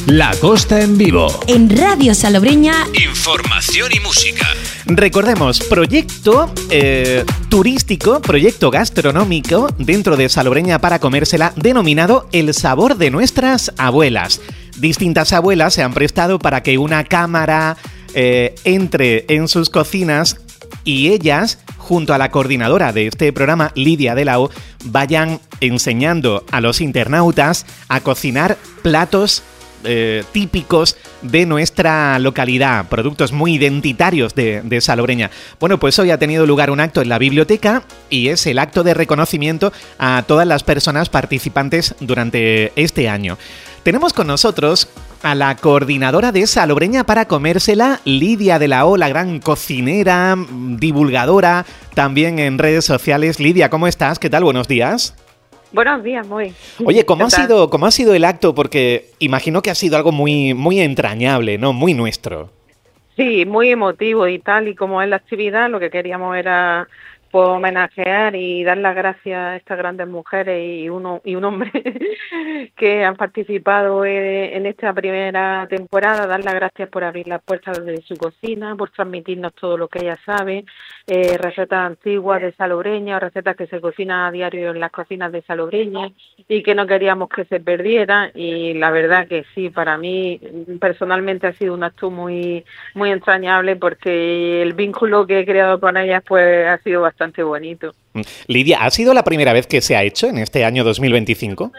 La Costa en vivo. En Radio Salobreña. Información y música. Recordemos, proyecto turístico, proyecto gastronómico dentro de Salobreña para comérsela, denominado El Sabor de Nuestras Abuelas. Distintas abuelas se han prestado para que una cámara entre en sus cocinas y ellas, junto a la coordinadora de este programa, Lidia de la O, vayan enseñando a los internautas a cocinar platos típicos de nuestra localidad, productos muy identitarios de Salobreña. Bueno, pues hoy ha tenido lugar un acto en la biblioteca y es el acto de reconocimiento a todas las personas participantes durante este año. Tenemos con nosotros a la coordinadora de Salobreña para comérsela, Lidia de la O, la gran cocinera, divulgadora, también en redes sociales. Lidia, ¿cómo estás? ¿Qué tal? Buenos días. Buenos días, muy. Oye, ¿cómo ha sido el acto? Porque imagino que ha sido algo muy, muy entrañable, ¿no? Muy nuestro. Sí, muy emotivo y tal, y como es la actividad, lo que queríamos era pues homenajear y dar las gracias a estas grandes mujeres y un hombre que han participado en esta primera temporada, dar las gracias por abrir las puertas de su cocina, por transmitirnos todo lo que ella sabe, recetas antiguas de Salobreña, recetas que se cocinan a diario en las cocinas de Salobreña y que no queríamos que se perdieran, y la verdad que sí, para mí personalmente ha sido un acto muy, muy entrañable, porque el vínculo que he creado con ellas pues ha sido bastante bonito. Lidia, ¿ha sido la primera vez que se ha hecho en este año 2025?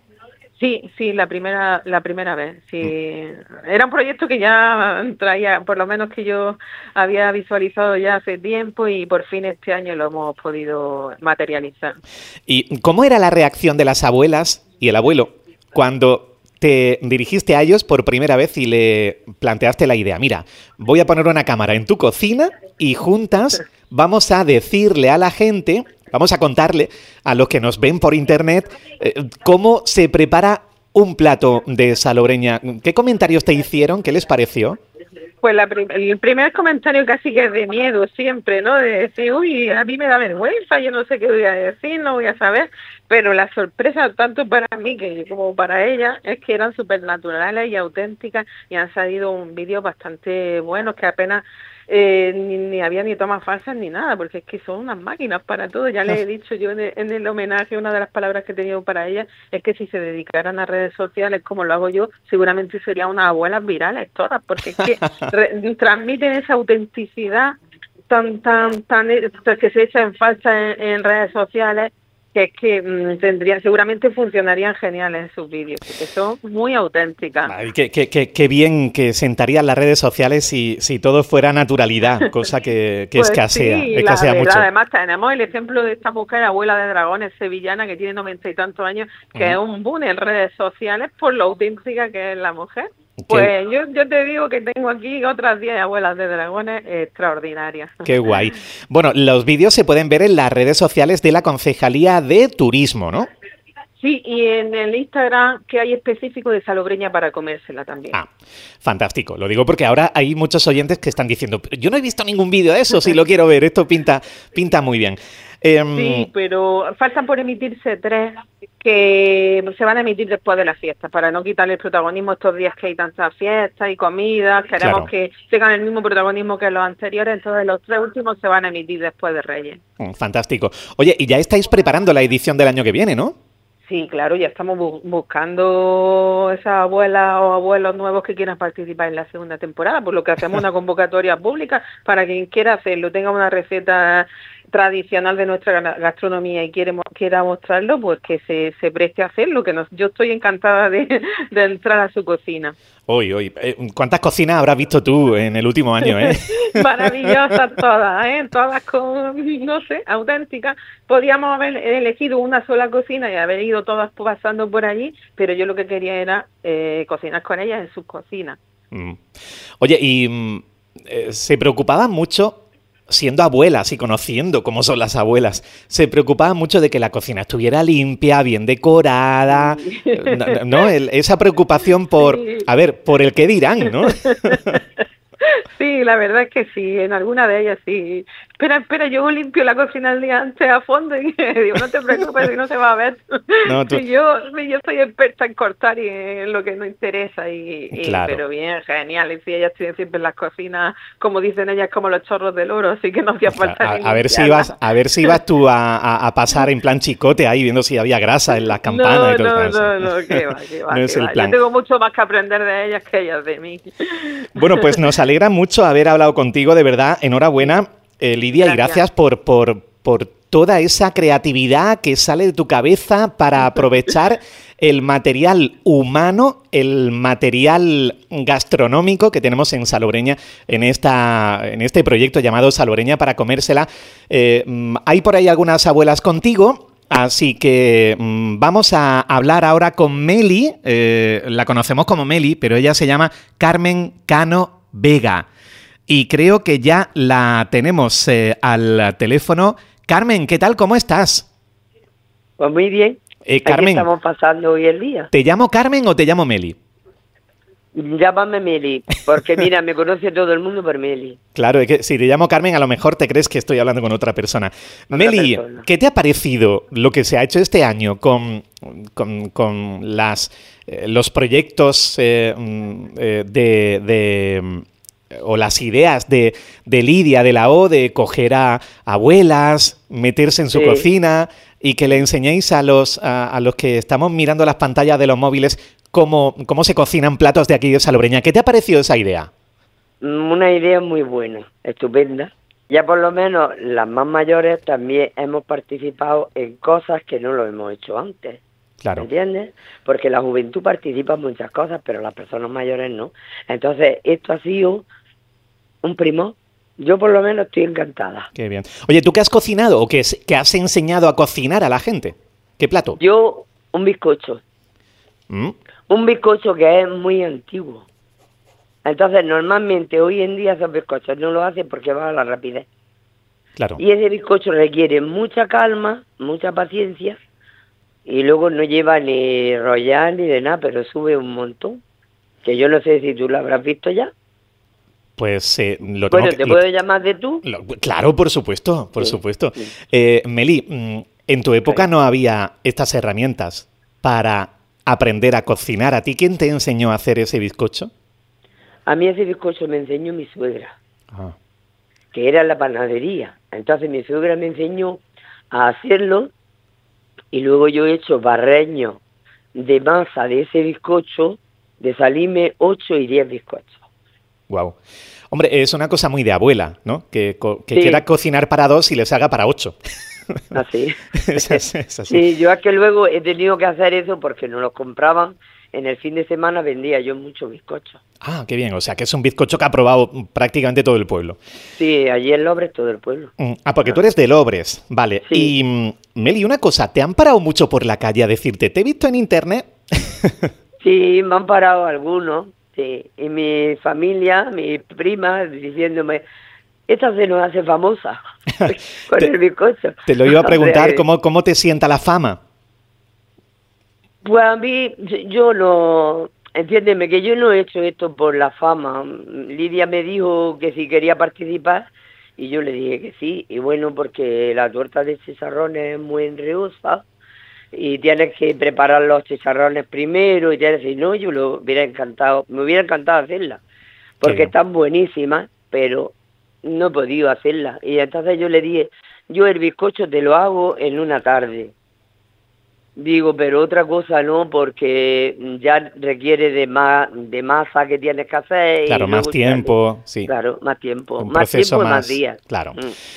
Sí, la primera vez. Sí. Era un proyecto que ya traía, por lo menos que yo había visualizado ya hace tiempo, y por fin este año lo hemos podido materializar. ¿Y cómo era la reacción de las abuelas y el abuelo cuando te dirigiste a ellos por primera vez y le planteaste la idea? Mira, voy a poner una cámara en tu cocina y juntas vamos a decirle a la gente, vamos a contarle a los que nos ven por internet cómo se prepara un plato de Salobreña. ¿Qué comentarios te hicieron? ¿Qué les pareció? Pues el primer comentario casi que es de miedo siempre, ¿no? De decir, uy, a mí me da vergüenza, yo no sé qué voy a decir, no voy a saber. Pero la sorpresa, tanto para mí como para ella, es que eran súper naturales y auténticas, y han salido un vídeo bastante bueno, que apenas ni había ni tomas falsas ni nada, porque es que son unas máquinas para todo. Ya les he dicho yo en el homenaje, una de las palabras que he tenido para ella es que si se dedicaran a redes sociales como lo hago yo, seguramente serían unas abuelas virales todas, porque es que transmiten esa autenticidad tan que se echa en falsa en redes sociales, que es que seguramente funcionarían geniales en sus vídeos, porque son muy auténticas. Ay, qué bien que sentarían las redes sociales si todo fuera naturalidad, cosa que pues escasea, sí, escasea mucho. Además tenemos el ejemplo de esta mujer, abuela de dragones, sevillana, que tiene 90 y tantos años, que es un boom en redes sociales por lo auténtica que es la mujer. Pues yo te digo que tengo aquí otras 10 abuelas de dragones extraordinarias. Qué guay. Bueno, los vídeos se pueden ver en las redes sociales de la Concejalía de Turismo, ¿no? Sí, y en el Instagram que hay específico de Salobreña para comérsela también. Ah, fantástico. Lo digo porque ahora hay muchos oyentes que están diciendo, yo no he visto ningún vídeo de eso, si lo quiero ver, esto pinta muy bien. Sí, pero faltan por emitirse 3 que se van a emitir después de la fiesta, para no quitarle el protagonismo estos días que hay tantas fiestas y comidas. Queremos que tengan el mismo protagonismo que los anteriores, entonces los 3 últimos se van a emitir después de Reyes. Fantástico. Oye, y ya estáis preparando la edición del año que viene, ¿no? Sí, claro, ya estamos buscando esas abuelas o abuelos nuevos que quieran participar en la segunda temporada, por lo que hacemos una convocatoria pública para quien quiera hacerlo, tenga una receta tradicional de nuestra gastronomía y quiera mostrarlo, pues que se preste a hacerlo, que yo estoy encantada de entrar a su cocina. Hoy, ¿cuántas cocinas habrás visto tú en el último año, eh? Maravillosas todas, todas con, no sé, auténticas. Podíamos haber elegido una sola cocina y haber ido todas pasando por allí, pero yo lo que quería era cocinar con ellas en sus cocinas. Oye, y se preocupaban mucho, siendo abuelas y conociendo cómo son las abuelas, se preocupaban mucho de que la cocina estuviera limpia, bien decorada, ¿no? Esa preocupación por, por el qué dirán, ¿no? Sí, la verdad es que sí, en alguna de ellas sí, espera, yo limpio la cocina el día antes a fondo y digo, no te preocupes, si no se va a ver. No, yo soy experta en cortar y en lo que no interesa, claro. Pero bien, genial. Y si ellas tienen siempre en las cocinas, como dicen ellas, como los chorros del oro, así que no hacía falta a ver si ibas tú a pasar en plan chicote ahí, viendo si había grasa en las campanas y todo eso. No, que va. No es el plan. Yo tengo mucho más que aprender de ellas que ellas de mí. Bueno, pues nos alegra mucho haber hablado contigo, de verdad. Enhorabuena, Lidia, gracias. Y gracias por toda esa creatividad que sale de tu cabeza para aprovechar el material humano, el material gastronómico que tenemos en Salobreña, en este proyecto llamado Salobreña para comérsela. Hay por ahí algunas abuelas contigo, así que vamos a hablar ahora con Meli. La conocemos como Meli, pero ella se llama Carmen Cano Vega. Y creo que ya la tenemos al teléfono. Carmen, ¿qué tal? ¿Cómo estás? Pues muy bien. Carmen, aquí estamos pasando hoy el día. ¿Te llamo Carmen o te llamo Meli? Llámame Meli, porque mira, me conoce todo el mundo por Meli. Claro, es que si te llamo Carmen, a lo mejor te crees que estoy hablando con otra persona. Meli, ¿qué te ha parecido lo que se ha hecho este año con los proyectos o las ideas de Lidia de la O, de coger a abuelas, meterse en su cocina y que le enseñéis a los que estamos mirando las pantallas de los móviles cómo se cocinan platos de aquí de Salobreña? ¿Qué te ha parecido esa idea? Una idea muy buena, estupenda. Ya por lo menos las más mayores también hemos participado en cosas que no lo hemos hecho antes. Claro. ¿Entiendes? Porque la juventud participa en muchas cosas, pero las personas mayores no. Entonces, esto ha sido un primo. Yo por lo menos estoy encantada. Qué bien. Oye, ¿tú qué has cocinado o qué has enseñado a cocinar a la gente? ¿Qué plato? Yo, un bizcocho. Un bizcocho que es muy antiguo. Entonces, normalmente hoy en día esos bizcochos no lo hacen porque va a la rapidez. Claro. Y ese bizcocho requiere mucha calma, mucha paciencia, y luego no lleva ni royal ni de nada, pero sube un montón. Que yo no sé si tú lo habrás visto ya. Pues lo tengo bueno, ¿te puedo llamar de tú? Claro, por supuesto, por supuesto. Sí. Meli, en tu época no había estas herramientas para aprender a cocinar. ¿A ti quién te enseñó a hacer ese bizcocho? A mí ese bizcocho me enseñó mi suegra, que era en la panadería. Entonces mi suegra me enseñó a hacerlo y luego yo he hecho barreños de masa de ese bizcocho, de salirme 8 y 10 bizcochos. Wow. Hombre, es una cosa muy de abuela, ¿no? Que quiera cocinar para 2 y les haga para 8. Así. es así. Sí, yo es que luego he tenido que hacer eso porque no los compraban. En el fin de semana vendía yo muchos bizcochos. Ah, qué bien. O sea, que es un bizcocho que ha probado prácticamente todo el pueblo. Sí, allí en Lobres todo el pueblo. Porque tú eres de Lobres. Vale. Sí. Y, Meli, una cosa. ¿Te han parado mucho por la calle a decirte, te he visto en internet? Sí, me han parado algunos. Sí, y mi familia, mi prima, diciéndome, esta se nos hace famosa con el bizcocho. Te lo iba a preguntar, ¿cómo te sienta la fama? Pues a mí, yo no, entiéndeme, que yo no he hecho esto por la fama. Lidia me dijo que si quería participar y yo le dije que sí. Y bueno, porque la torta de chicharrones es muy enreosa y tienes que preparar los chicharrones primero y tienes que decir, no, me hubiera encantado hacerla, porque están buenísimas, pero no he podido hacerla. Y entonces yo le dije, yo el bizcocho te lo hago en una tarde. Digo, pero otra cosa no, porque ya requiere de masa que tienes que hacer. Claro, más tiempo, sí. Claro, más tiempo. Más tiempo y más días. Claro.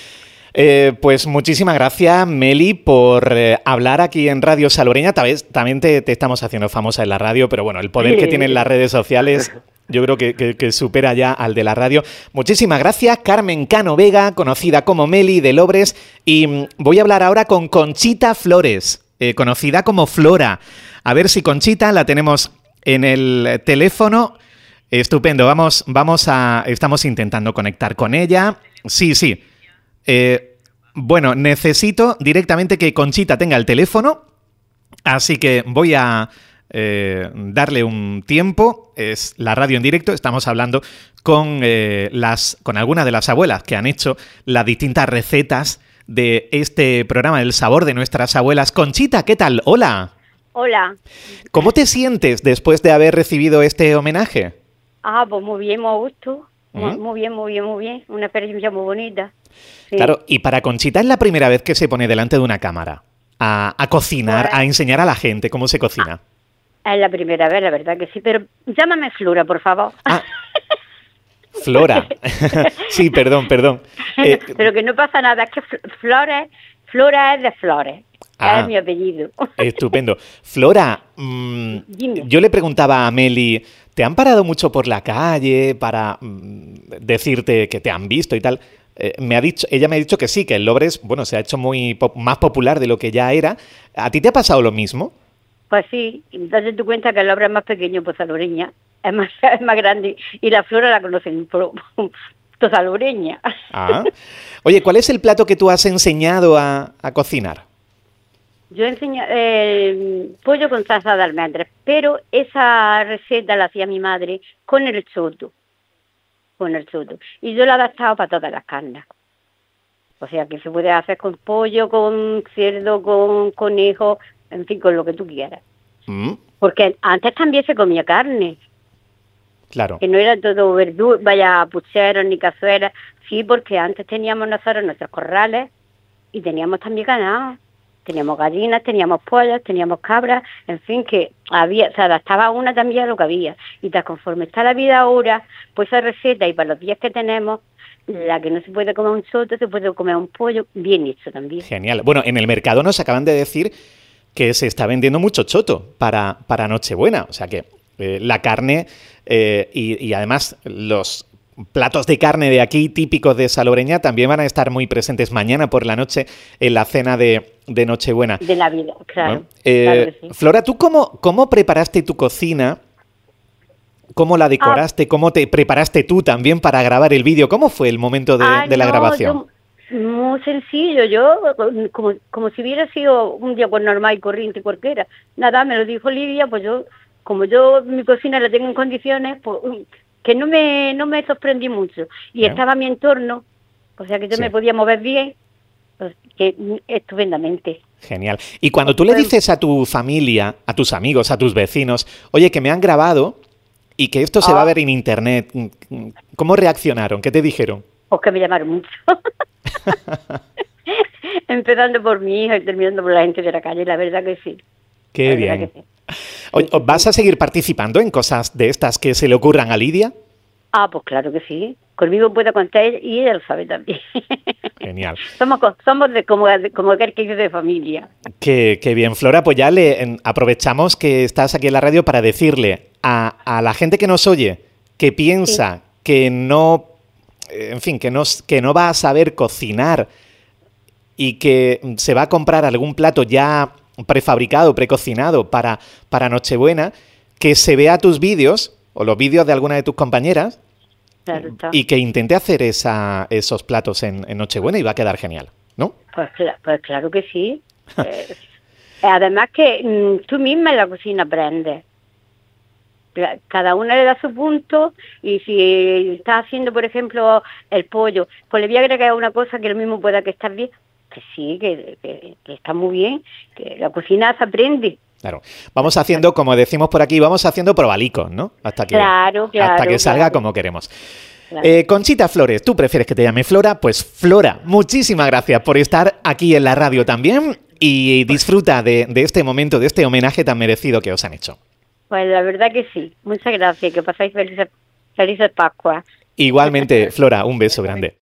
Pues muchísimas gracias, Meli, por hablar aquí en Radio Salobreña. También te estamos haciendo famosa en la radio, pero bueno, el poder que tienen las redes sociales yo creo que supera ya al de la radio. Muchísimas gracias, Carmen Cano Vega, conocida como Meli de Lobres. Y voy a hablar ahora con Conchita Flores, conocida como Flora. A ver si Conchita la tenemos en el teléfono. Estupendo, estamos intentando conectar con ella. Sí. Bueno, necesito directamente que Conchita tenga el teléfono, así que voy a darle un tiempo. Es la radio en directo, estamos hablando con algunas de las abuelas que han hecho las distintas recetas de este programa, El sabor de nuestras abuelas. Conchita, ¿qué tal? Hola. Hola. ¿Cómo te sientes después de haber recibido este homenaje? Pues muy bien, muy a gusto. Muy bien. Una experiencia muy bonita. Sí. Claro, y para Conchita es la primera vez que se pone delante de una cámara a cocinar, a enseñar a la gente cómo se cocina. Es la primera vez, la verdad que sí, pero llámame Flora, por favor. Flora. Sí, perdón. Pero que no pasa nada, es que Flora es de Flores. Es mi apellido. Estupendo. Flora, yo le preguntaba a Meli, ¿te han parado mucho por la calle para decirte que te han visto y tal? Ella me ha dicho que sí, que el Lobres, se ha hecho más popular de lo que ya era. ¿A ti te ha pasado lo mismo? Pues sí, entonces tú cuentas que el Lobres es más pequeño por Salobreña, es más grande, y la Flora la conocen por Salobreña. Oye, ¿cuál es el plato que tú has enseñado a cocinar? Yo enseño pollo con salsa de almendras, pero esa receta la hacía mi madre con el choto. Y yo la he adaptado para todas las carnes. O sea, que se puede hacer con pollo, con cerdo, con conejo, en fin, con lo que tú quieras. Porque antes también se comía carne. Claro. Que no era todo verdura, pucheros ni cazuelas. Sí, porque antes teníamos nosotros nuestros corrales y teníamos también ganado. Teníamos gallinas, teníamos pollos, teníamos cabras, en fin, que se adaptaba una también a lo que había. Y tal conforme está la vida ahora, pues esa receta, y para los días que tenemos, la que no se puede comer un choto, se puede comer un pollo bien hecho también. Genial. Bueno, en el mercado nos acaban de decir que se está vendiendo mucho choto para Nochebuena. O sea que la carne y además los platos de carne de aquí, típicos de Salobreña, también van a estar muy presentes mañana por la noche en la cena de Nochebuena. De Navidad, claro. Claro que sí. Flora, ¿tú cómo preparaste tu cocina? ¿Cómo la decoraste? ¿Cómo te preparaste tú también para grabar el vídeo? ¿Cómo fue el momento de la grabación? Muy sencillo, yo como si hubiera sido un día pues normal y corriente cualquiera. Nada, me lo dijo Lidia, pues como yo mi cocina la tengo en condiciones, pues que no me sorprendí mucho. Y estaba mi entorno, o sea que yo me podía mover bien, pues, que estupendamente. Genial. Y cuando tú le dices a tu familia, a tus amigos, a tus vecinos, oye, que me han grabado y que esto se va a ver en internet, ¿cómo reaccionaron? ¿Qué te dijeron? Pues que me llamaron mucho. Empezando por mi hija y terminando por la gente de la calle, la verdad que sí. Qué bien. ¿Vas a seguir participando en cosas de estas que se le ocurran a Lidia? Pues claro que sí. Conmigo puede contar y ella lo sabe también. Genial. Somos como aquel que dice de familia. Qué bien, Flora. Pues ya aprovechamos que estás aquí en la radio para decirle a la gente que nos oye, que piensa que no, en fin, que no va a saber cocinar y que se va a comprar algún plato ya prefabricado, precocinado para Nochebuena, que se vea tus vídeos o los vídeos de alguna de tus compañeras, claro, y que intente hacer esos platos en Nochebuena y va a quedar genial, ¿no? Pues claro que sí. Además que tú misma en la cocina aprendes. Cada una le da su punto y si estás haciendo, por ejemplo, el pollo, pues le voy a agregar una cosa que lo mismo pueda que estar bien. Que sí, que está muy bien, que la cocina se aprende. Claro. Vamos haciendo, como decimos por aquí, vamos haciendo probalicos, ¿no? Hasta que salga como queremos. Claro. Conchita Flores, ¿tú prefieres que te llame Flora? Pues Flora, muchísimas gracias por estar aquí en la radio también y disfruta de este momento, de este homenaje tan merecido que os han hecho. Pues la verdad que sí. Muchas gracias, que pasáis felices Pascuas. Igualmente, Flora, un beso grande.